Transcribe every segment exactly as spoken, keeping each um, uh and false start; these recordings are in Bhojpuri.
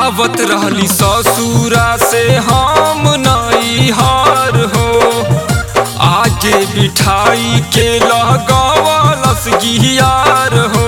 आवत रहली ससुरा से हम नैहर हो, आगे बिठाई के लगवलस गियार हो।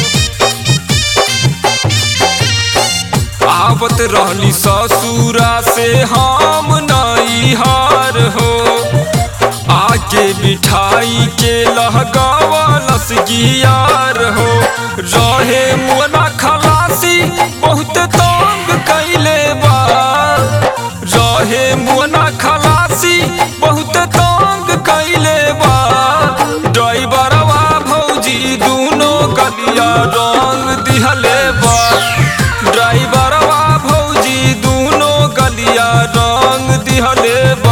आवत रहली ससुरा से हम नैहर हो, आगे बिठाई के लगवलस गियार हो। रहे मुअना खलासी बहुत तंग कैले बा, रहे मुअना खलासी बहुत तंग कैले बा। ड्राइवरवा भौजी दूनो गलिया रंग दिहले बा, ड्राइवरवा भौजी दूनो गलिया रंग दिहले बा।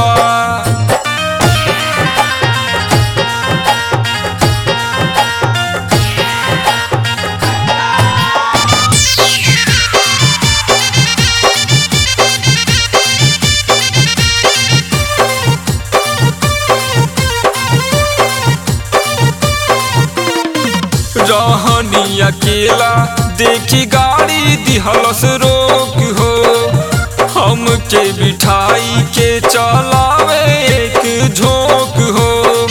रहनी अकेला देखी गाड़ी दिहलस रोक हो, हमके बिठाई के चलावे एक झोंक हो।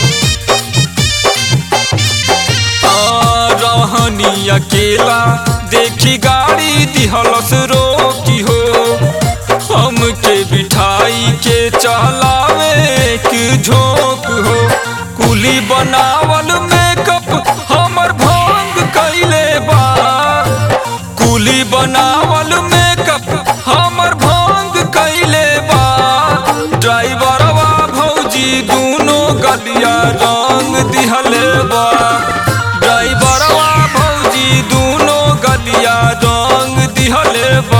आ, रहनी अकेला देखी गाड़ी दिहलस रोक हो, हमके बिठाई के चलावे एक झोंक हो। कुली बनावल मेकअप हमर भंग कैले बा, कुली बनावल मेकअप हमर भंग कैले बा। ड्राइवरवा भौजी दूनो गलिया रंग दिहले बा, ड्राइवरवा भौजी दूनो गलिया रंग दिहले बा।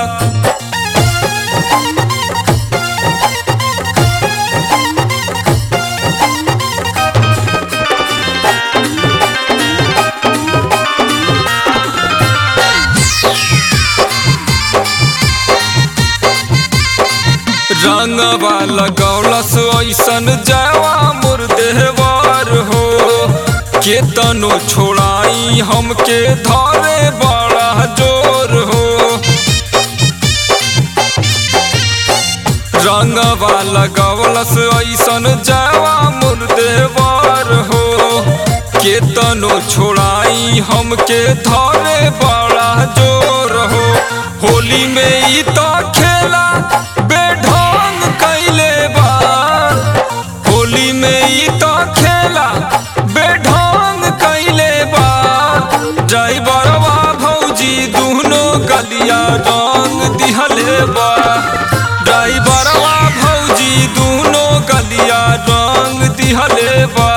रंगवा लगौलस ऐसन जवा मोर देहवार हो, केतनो छोड़ाई हमके धरे बड़ा जोर हो। रंगवा लगौलस ऐसन जवा मोर देहवार हो, केतनो छोड़ाई हमके धरे बड़ा जोर हो। होली में ई तो खेला बेढंग कैले बा, होली में ई तो खेला बेढंग कैले बा। ड्राइवरवा भौजी दूनो गलिया रंग दिहले बा, ड्राइवरवा भौजी दूनो गलिया रंग दिहले बा।